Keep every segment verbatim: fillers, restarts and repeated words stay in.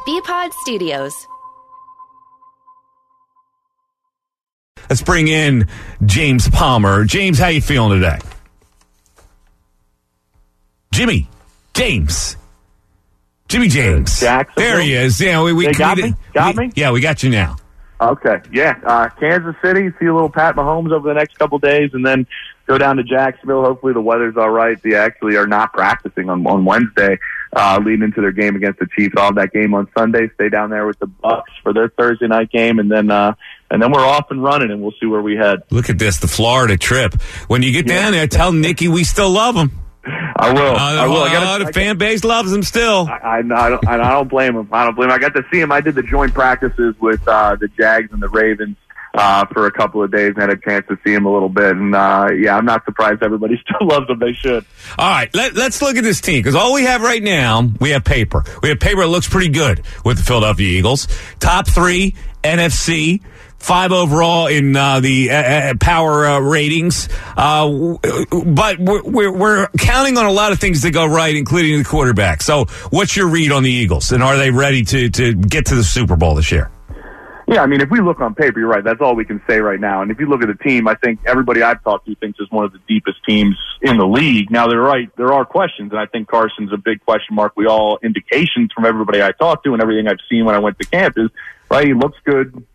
B-Pod Studios. Let's bring in James Palmer. James, how you feeling today? Jimmy, James. Jimmy James. There he is. Yeah, we, we they got we, me? Got we, me? Yeah, we got you now. Okay, yeah. Uh, Kansas City, see a little Pat Mahomes over the next couple days, and then go down to Jacksonville. Hopefully the weather's all right. They actually are not practicing on, on Wednesday, uh, leading into their game against the Chiefs. I'll have that game on Sunday. Stay down there with the Bucks for their Thursday night game, and then uh, and then we're off and running, and we'll see where we head. Look at this, the Florida trip. When you get yeah. down there, tell Nikki we still love him. I will. Uh, I will. I gotta, uh, the fan base loves him still. I, I, I, don't, I don't blame him. I don't blame him. I got to see him. I did the joint practices with uh, the Jags and the Ravens uh, for a couple of days and had a chance to see him a little bit. And, uh, yeah, I'm not surprised everybody still loves him. They should. All right, let, let's look at this team, because all we have right now, we have paper. We have paper that looks pretty good with the Philadelphia Eagles. Top three, N F C. Five overall in uh, the uh, power uh, ratings, uh, but we're, we're, we're counting on a lot of things to go right, including the quarterback. So, what's your read on the Eagles, and are they ready to to get to the Super Bowl this year? Yeah, I mean, if we look on paper, you're right. That's all we can say right now. And if you look at the team, I think everybody I've talked to thinks it's one of the deepest teams in the league. Now, they're right. There are questions, and I think Carson's a big question mark. We all indications from everybody I talked to and everything I've seen when I went to camp is, right, he looks good,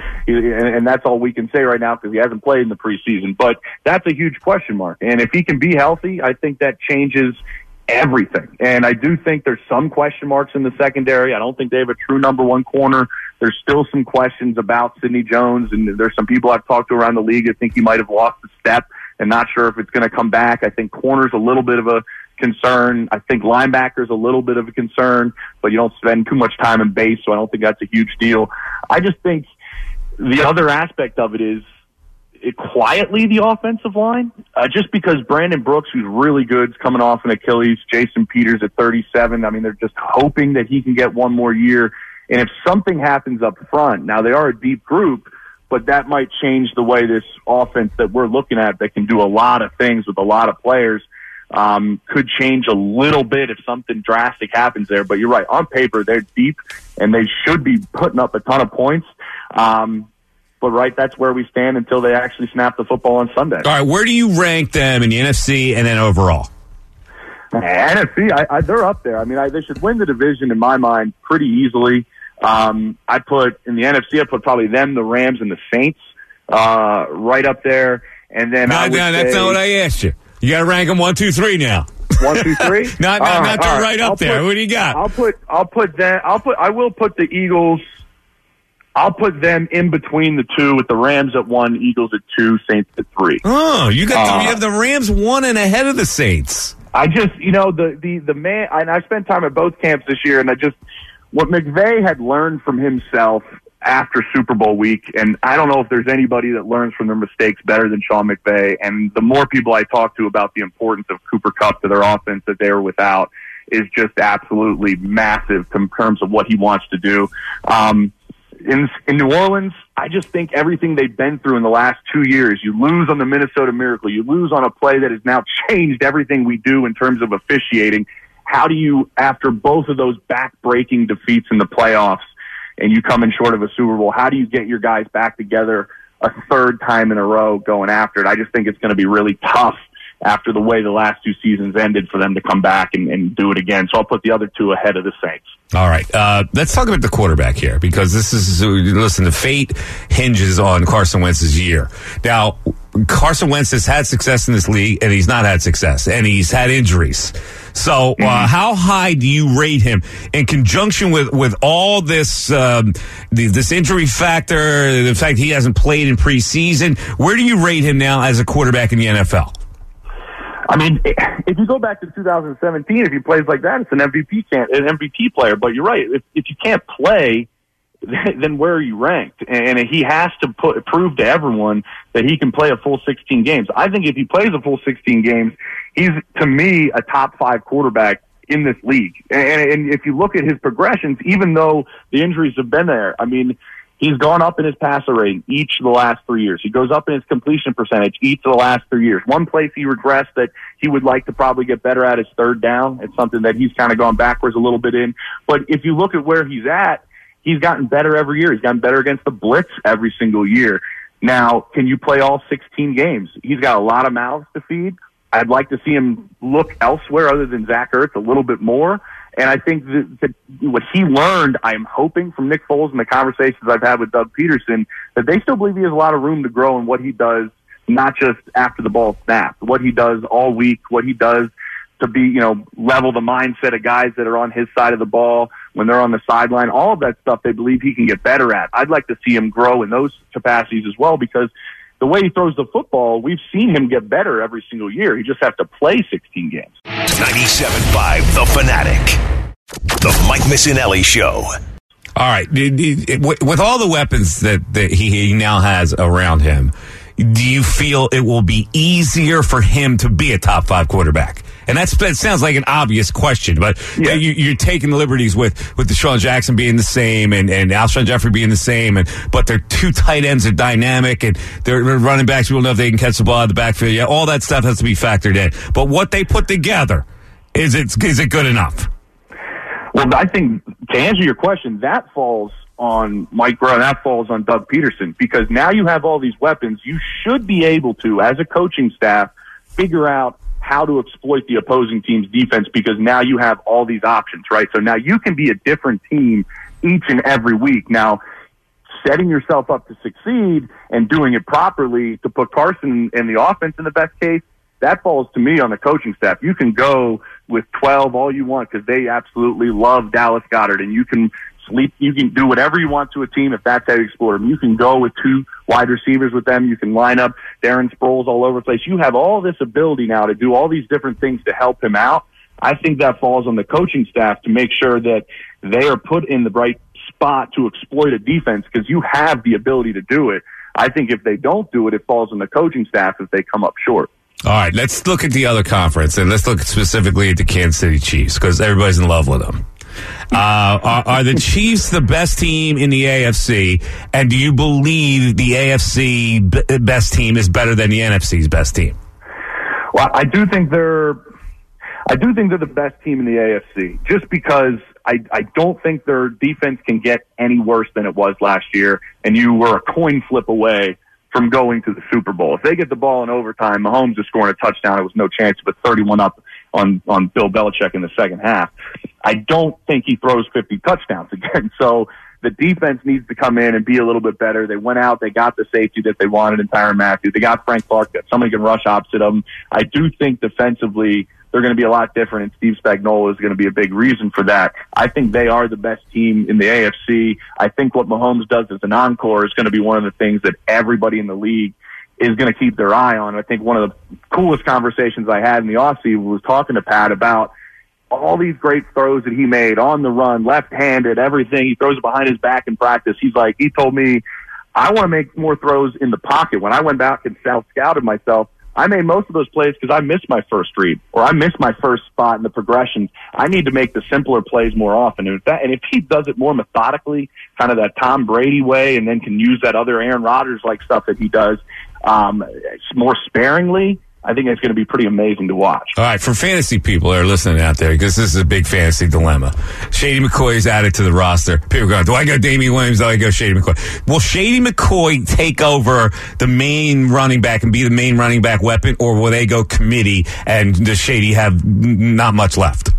and that's all we can say right now because he hasn't played in the preseason. But that's a huge question mark. And if he can be healthy, I think that changes everything. And I do think there's some question marks in the secondary. I don't think they have a true number one corner. There's still some questions about Sidney Jones, and there's some people I've talked to around the league that think he might have lost a step and not sure if it's going to come back. I think corner's a little bit of a concern. I think linebacker's a little bit of a concern, but you don't spend too much time in base, so I don't think that's a huge deal. I just think the other aspect of it is it quietly the offensive line, uh, just because Brandon Brooks, who's really good, is coming off an Achilles. Jason Peters at thirty-seven. I mean, they're just hoping that he can get one more year. And if something happens up front, now they are a deep group, but that might change the way this offense that we're looking at that can do a lot of things with a lot of players um, could change a little bit if something drastic happens there. But you're right. On paper, they're deep, and they should be putting up a ton of points. Um, but, right, that's where we stand until they actually snap the football on Sunday. All right, where do you rank them in the N F C and then overall? N F C, I, I, they're up there. I mean, I, they should win the division in my mind pretty easily. Um, I put in the N F C, I put probably them, the Rams, and the Saints uh, right up there. And then no, I would no, that's say, not what I asked you. You got to rank them one, two, three now. One, two, three. not, not, right, not right, right up I'll there. Put, what do you got? I'll put, I'll put them. I'll put. I will put the Eagles. I'll put them in between the two, with the Rams at one, Eagles at two, Saints at three. Oh, you got uh, the, you have the Rams one and ahead of the Saints. I just, you know, the the the man. And I spent time at both camps this year, and I just what McVay had learned from himself after Super Bowl week, and I don't know if there's anybody that learns from their mistakes better than Sean McVay. And the more people I talk to about the importance of Cooper Kupp to their offense that they were without is just absolutely massive in terms of what he wants to do. Um, in in New Orleans, I just think everything they've been through in the last two years, you lose on the Minnesota Miracle, you lose on a play that has now changed everything we do in terms of officiating. How do you, after both of those back-breaking defeats in the playoffs, and you come in short of a Super Bowl, how do you get your guys back together a third time in a row going after it? I just think it's going to be really tough after the way the last two seasons ended for them to come back and, and do it again. So I'll put the other two ahead of the Saints. All right. Uh, let's talk about the quarterback here, because this is, listen, the fate hinges on Carson Wentz's year. Now, Carson Wentz has had success in this league, and he's not had success, and he's had injuries. So uh, how high do you rate him in conjunction with, with all this um, the, this injury factor, the fact he hasn't played in preseason? Where do you rate him now as a quarterback in the N F L? I mean, if you go back to two thousand seventeen, if he plays like that, it's an M V P can an M V P player. But you're right. If, if you can't play, then where are you ranked? And he has to put, prove to everyone that he can play a full sixteen games. I think if he plays a full sixteen games, he's, to me, a top five quarterback in this league. And, and if you look at his progressions, even though the injuries have been there, I mean, He's gone up in his passer rating each of the last three years. He goes up in his completion percentage each of the last three years. One place he regressed that he would like to probably get better at is third down. It's something that he's kind of gone backwards a little bit in. But if you look at where he's at, he's gotten better every year. He's gotten better against the blitz every single year. Now, can you play all sixteen games? He's got a lot of mouths to feed. I'd like to see him look elsewhere other than Zach Ertz a little bit more. And I think that, that what he learned, I'm hoping, from Nick Foles and the conversations I've had with Doug Peterson, that they still believe he has a lot of room to grow in what he does, not just after the ball snapped, what he does all week, what he does to be, you know, level the mindset of guys that are on his side of the ball when they're on the sideline. All of that stuff they believe he can get better at. I'd like to see him grow in those capacities as well, because the way he throws the football, we've seen him get better every single year. He just has to play sixteen games. ninety-seven point five The Fanatic. The Mike Missinelli Show. All right. With all the weapons that, that he now has around him, do you feel it will be easier for him to be a top five quarterback? And that's, that sounds like an obvious question, but yeah. you, you're taking the liberties with, with Deshaun Jackson being the same and, and Alshon Jeffrey being the same, and but their two tight ends are dynamic, and their running backs, we don't know if they can catch the ball out of the backfield. Yeah, all that stuff has to be factored in. But what they put together, is it is it good enough? Well, I think to answer your question, that falls on Mike Brown, that falls on Doug Peterson, because now you have all these weapons. You should be able to, as a coaching staff, figure out how to exploit the opposing team's defense, because now you have all these options, right? So now you can be a different team each and every week. Now, setting yourself up to succeed and doing it properly to put Carson and the offense in the best case, that falls to me on the coaching staff. You can go with twelve all you want, because they absolutely love Dallas Goedert, and you can sleep, you can do whatever you want to a team if that's how you explore them. You can go with two wide receivers with them. You can line up Darren Sproles all over the place. You have all this ability now to do all these different things to help him out. I think that falls on the coaching staff to make sure that they are put in the right spot to exploit a defense, because you have the ability to do it. I think if they don't do it, it falls on the coaching staff if they come up short. All right, let's look at the other conference, and let's look specifically at the Kansas City Chiefs, because everybody's in love with them. Uh, are, are the Chiefs the best team in the A F C? And do you believe the A F C b- best team is better than the N F C's best team? Well, I do think they're, I do think they're the best team in the A F C, just because I, I don't think their defense can get any worse than it was last year, and you were a coin flip away from going to the Super Bowl. If they get the ball in overtime, Mahomes is scoring a touchdown. It was no chance, but thirty-one up on, on Bill Belichick in the second half. I don't think he throws fifty touchdowns again. So the defense needs to come in and be a little bit better. They went out, they got the safety that they wanted in Tyrann Mathieu. They got Frank Clark, that somebody can rush opposite them. I do think defensively they're going to be a lot different, and Steve Spagnuolo is going to be a big reason for that. I think they are the best team in the A F C. I think what Mahomes does as an encore is going to be one of the things that everybody in the league is going to keep their eye on. I think one of the coolest conversations I had in the offseason was talking to Pat about all these great throws that he made on the run, left-handed, everything. He throws it behind his back in practice. He's like, he told me, I want to make more throws in the pocket. When I went back and self-scouted myself, I made most of those plays because I missed my first read, or I missed my first spot in the progressions. I need to make the simpler plays more often. And if, that, and if he does it more methodically, kind of that Tom Brady way, and then can use that other Aaron Rodgers-like stuff that he does um, more sparingly, I think it's going to be pretty amazing to watch. All right, for fantasy people that are listening out there, because this is a big fantasy dilemma. Shady McCoy is added to the roster. People are going, do I go Damian Williams? Do I go Shady McCoy? Will Shady McCoy take over the main running back and be the main running back weapon, or will they go committee and does Shady have not much left?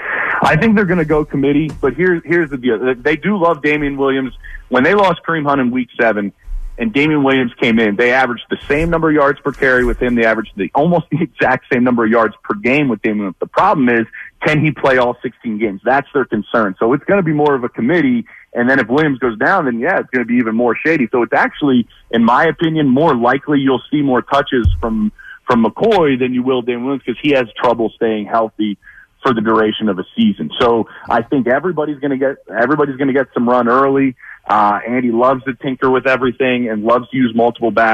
I think they're going to go committee, but here, here's the deal. They do love Damian Williams. When they lost Kareem Hunt in week seven, and Damian Williams came in, they averaged the same number of yards per carry with him. They averaged the almost the exact same number of yards per game with Damian. The problem is, can he play all sixteen games? That's their concern. So it's going to be more of a committee. And then if Williams goes down, then yeah, it's going to be even more shady. So it's actually, in my opinion, more likely you'll see more touches from, from McCoy than you will Damian Williams, because he has trouble staying healthy for the duration of a season. So I think everybody's going to get, everybody's going to get some run early. Uh, Andy loves to tinker with everything and loves to use multiple backs.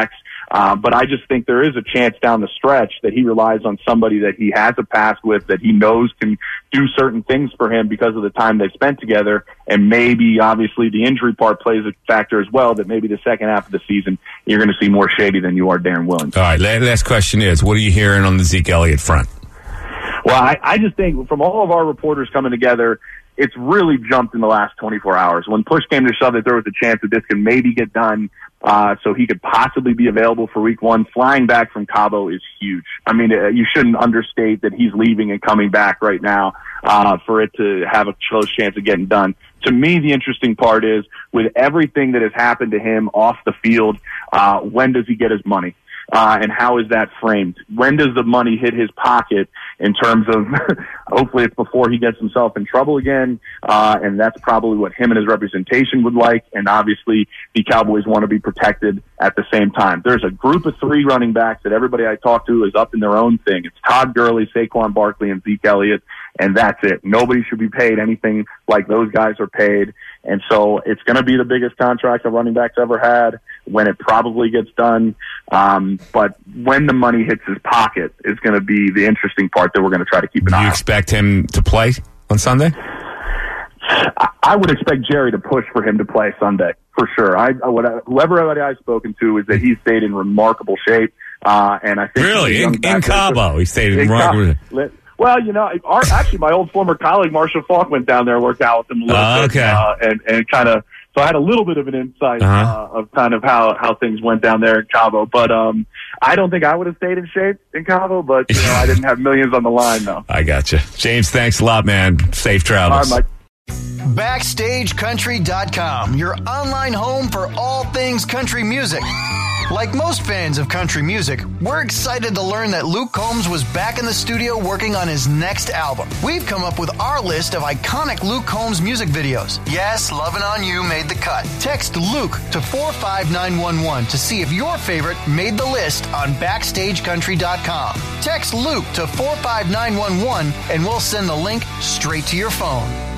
Uh, but I just think there is a chance down the stretch that he relies on somebody that he has a past with, that he knows can do certain things for him because of the time they spent together. And maybe, obviously, the injury part plays a factor as well, that maybe the second half of the season you're going to see more Shady than you are Darren Williams. All right, last question is, what are you hearing on the Zeke Elliott front? Well, I, I just think from all of our reporters coming together, it's really jumped in the last twenty-four hours. When push came to shove, that there was a chance that this can maybe get done, uh, so he could possibly be available for week one. Flying back from Cabo is huge. I mean, uh, you shouldn't understate that he's leaving and coming back right now uh, for it to have a close chance of getting done. To me, the interesting part is, with everything that has happened to him off the field, uh, when does he get his money? Uh, and how is that framed? When does the money hit his pocket in terms of, hopefully it's before he gets himself in trouble again, uh, and that's probably what him and his representation would like, and obviously the Cowboys want to be protected at the same time. There's a group of three running backs that everybody I talk to is up in their own thing. It's Todd Gurley, Saquon Barkley, and Zeke Elliott, and that's it. Nobody should be paid anything like those guys are paid, and so it's going to be the biggest contract a running back's ever had when it probably gets done. Um, but when the money hits his pocket is going to be the interesting part that we're going to try to keep an eye on. Do you expect him to play on Sunday? I, I would expect Jerry to push for him to play Sunday, for sure. I, I would, whoever I've spoken to is that he stayed in remarkable shape. Uh, and I think really? In, in Cabo, he stayed in, in remarkable shape. Well, you know, our, actually, my old former colleague, Marshall Falk, went down there and worked out with him a little uh, bit. Okay. Uh, and, and kind of, so I had a little bit of an insight uh-huh. uh, of kind of how, how things went down there in Cabo. But um, I don't think I would have stayed in shape in Cabo, but, you know, I didn't have millions on the line, though. I got you. James, thanks a lot, man. Safe travels. All right, Mike. Backstage Country dot com, your online home for all things country music. Like most fans of country music, we're excited to learn that Luke Combs was back in the studio working on his next album. We've come up with our list of iconic Luke Combs music videos. Yes, Lovin' On You made the cut. Text Luke to four five nine one one to see if your favorite made the list on Backstage Country dot com. Text Luke to four five nine one one and we'll send the link straight to your phone.